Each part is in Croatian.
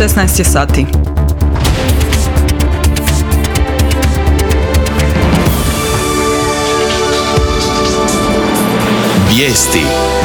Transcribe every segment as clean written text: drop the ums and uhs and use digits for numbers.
16 je sati. Vijesti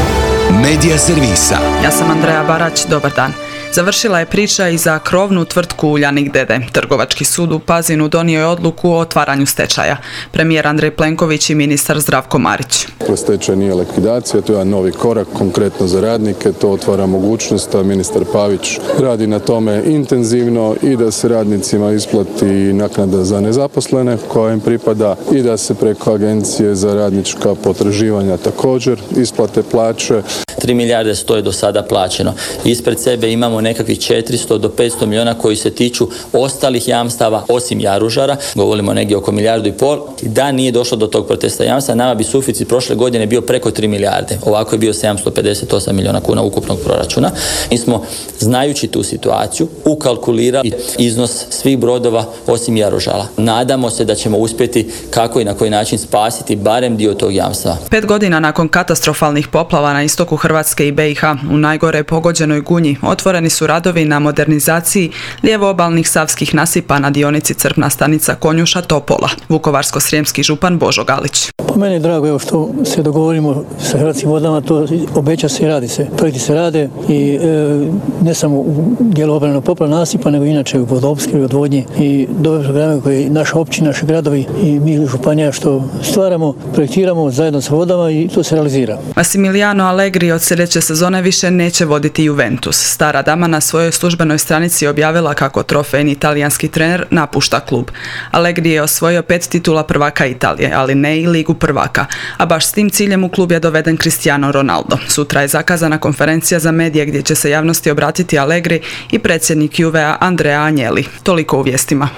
Medija servisa. Ja sam Andreja Barać, dobar dan. Završila je priča i za krovnu tvrtku Uljanik d.d. Trgovački sud u Pazinu donio je odluku o otvaranju stečaja. Premijer Andrej Plenković i ministar Zdravko Marić. Stečaj nije likvidacija, to je jedan novi korak konkretno za radnike, to otvara mogućnost, a ministar Pavić radi na tome intenzivno i da se radnicima isplati naknada za nezaposlene koja im pripada i da se preko Agencije za radnička potraživanja također isplate plaće. 3 milijarde stoje do sada plaćeno. Ispred sebe imamo nekakvih 400 do 500 milijuna koji se tiču ostalih jamstava osim Jaružara. Govorimo negdje oko 1,5 milijarde. Da nije došlo do tog protesta jamstva, nama bi suficit prošle godine bio preko 3 milijarde. Ovako je bio 758 milijuna kuna ukupnog proračuna. Mi smo, znajući tu situaciju, ukalkulirali iznos svih brodova osim Jaružala. Nadamo se da ćemo uspjeti kako i na koji način spasiti barem dio tog jamstva. 5 godina nakon katastrofalnih poplava na istoku Hrvatske i BiH u najgore pogođenoj Gunji otvoreni su radovi na modernizaciji lijevoobalnih savskih nasipa na dionici crpna stanica Konjuša Topola. Vukovarsko-srijemski župan Božo Galić. Po meni je drago evo što se dogovorimo sa Hrvatskim vodama, to obeća se i radi se. Projekti se rade i ne samo u dijelu obrane poplava nasipa, nego inače u vodoopskrbi, odvodnji i dobre programe koje naša općina, naši gradovi i mi županija što stvaramo, projektiramo zajedno sa vodama i to se realizira. Massimiliano Allegri od sljedeće sezone više neće voditi Juventus. Stara dama na svojoj službenoj stranici objavila kako trofejni italijanski trener napušta klub. Allegri je osvojio 5 titula prvaka Italije, ali ne i ligu prvaka. A baš s tim ciljem u klub je doveden Cristiano Ronaldo. Sutra je zakazana konferencija za medije gdje će se javnosti obratiti Allegri i predsjednik Juvea Andrea Agnelli. Toliko u vijestima.